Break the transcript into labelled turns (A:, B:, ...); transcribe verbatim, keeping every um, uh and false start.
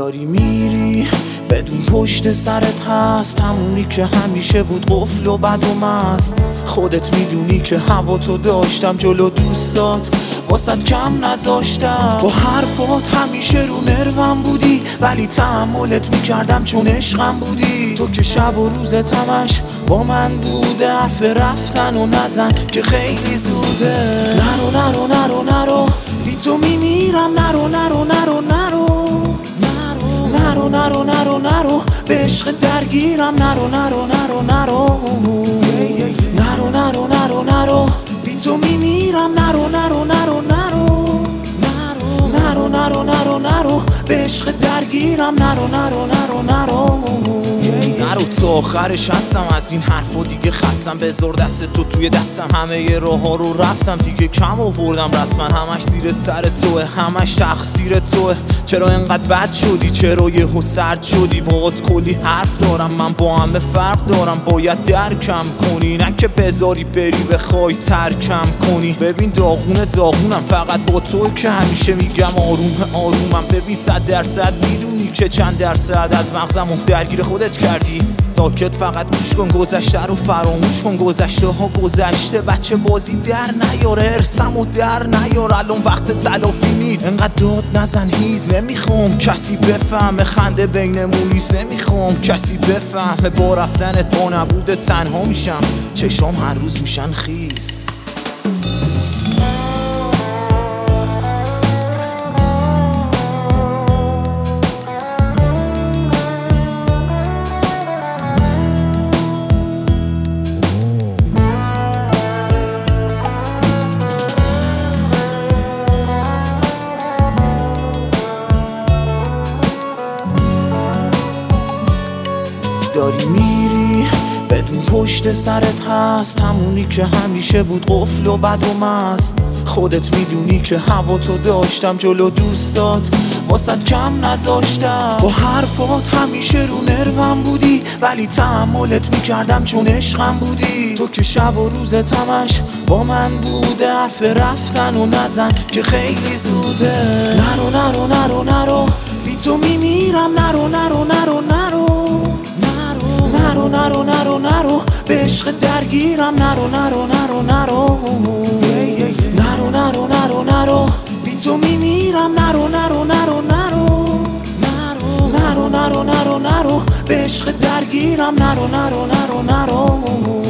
A: داری میری بدون پشت سرت هست، همونی که همیشه بود قفل و بد و مست. خودت میدونی که هوا تو داشتم جلو دوستات، واسط کم نذاشتم. با حرفات همیشه رو نروم بودی، ولی تحملت میکردم چون عشقم بودی. تو که شب و روزت همش با من بوده، حرف رفتن و نزن که خیلی زوده. نرو نرو نرو نرو بی تو میمیرم، نرو نرو نرو نرو نرو نرو نرو نرو به عشق درگیرم، نرو نرو نرو نرو نرو نرو نرو نرو بی تو میمیرم، نرو نرو نرو نرو نرو نرو نرو نرو به عشق درگیرم، نرو نرو نرو نرو نرو تا آخرش هستم، از این حرفا دیگه خستم. بذار دست تو توی دستم، همه ی راه ها رو رفتم دیگه کم آوردم رسما. همش زیر سر توه، همش تقصیر توه. چرا انقدر بد شدی، چرا یهو سرد شدی؟ باهات کلی حرف دارم، من با همه فرق دارم. باید درکم کنی، نه که بذاری بری بخوای ترکم کنی. ببین داغونه داغونم فقط با تو که همیشه میگم آروم آرومم. ببین صد درصد میدونی که چند درصد از مغزم درگیر خودت کردی. ساکت فقط گوش کن، گذشته رو فراموش کن. گذشته ها گذشته، بچه بازی در نیاره، ارسم و در نیاره. الان وقت تلافی نیست، انقدر داد نزن هیز. نمیخوام کسی بفهمه خنده بینمون نیست، نمیخوام کسی بفهمه با رفتنت با نبودت تنها میشم. چشام هر روز میشن خیز. داری میری بدون پشت سرت هست، همونی که همیشه بود قفل و بد و مست. خودت میدونی که هوا تو داشتم جلو دوستات، واسط کم نذاشتم. با حرفات همیشه رو نروم بودی، ولی تحملت میکردم چون عشقم بودی. تو که شب و روزت همش با من بوده، حرف رفتن و نزن که خیلی زوده. نرو نرو نرو نرو بی تو میمیرم، نرو نرو نرو نرو نرو نرو نرو نرو به عشق درگیرم، نرو نرو نرو نرو نرو نرو نرو نرو بی تو میمیرم، نرو نرو نرو نرو نرو نرو نرو نرو به عشق درگیرم، نرو نرو نرو نرو